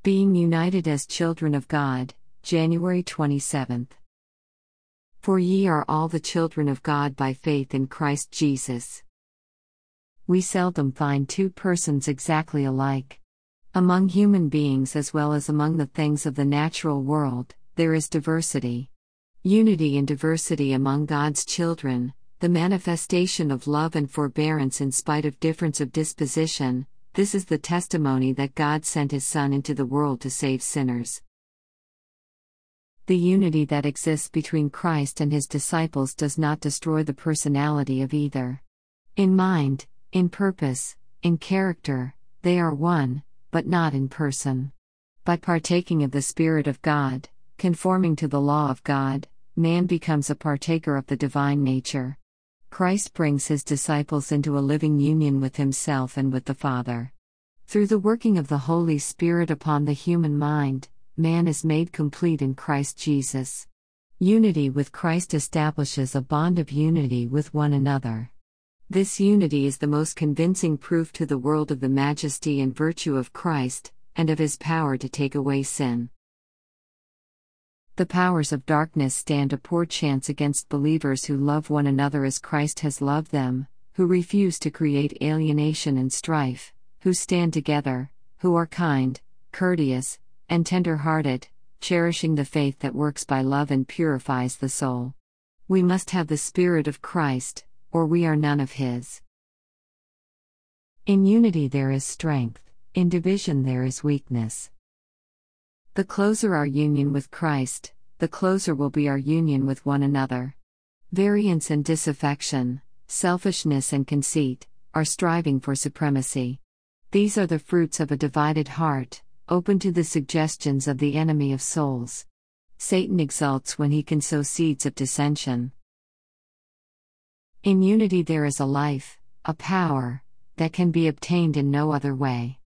Being united as children of God, January 27th. For ye are all the children of God by faith in Christ Jesus. We seldom find two persons exactly alike. Among human beings as well as among the things of the natural world, there is diversity. Unity and diversity among God's children, the manifestation of love and forbearance in spite of difference of disposition, this is the testimony that God sent His Son into the world to save sinners. The unity that exists between Christ and His disciples does not destroy the personality of either. In mind, in purpose, in character, they are one, but not in person. By partaking of the Spirit of God, conforming to the law of God, man becomes a partaker of the divine nature. Christ brings His disciples into a living union with Himself and with the Father. Through the working of the Holy Spirit upon the human mind, man is made complete in Christ Jesus. Unity with Christ establishes a bond of unity with one another. This unity is the most convincing proof to the world of the majesty and virtue of Christ, and of His power to take away sin. The powers of darkness stand a poor chance against believers who love one another as Christ has loved them, who refuse to create alienation and strife, who stand together, who are kind, courteous, and tender-hearted, cherishing the faith that works by love and purifies the soul. We must have the Spirit of Christ, or we are none of His. In unity there is strength, in division there is weakness. The closer our union with Christ, the closer will be our union with one another. Variance and disaffection, selfishness and conceit, are striving for supremacy. These are the fruits of a divided heart, open to the suggestions of the enemy of souls. Satan exults when he can sow seeds of dissension. In unity there is a life, a power, that can be obtained in no other way.